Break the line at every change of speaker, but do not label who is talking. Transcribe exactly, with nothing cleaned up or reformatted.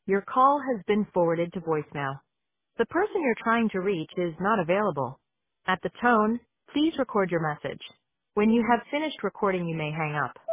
Your call has been forwarded to voicemail. The person you're trying to reach is not available. At the tone, please record your message. When you have finished recording, you may hang up.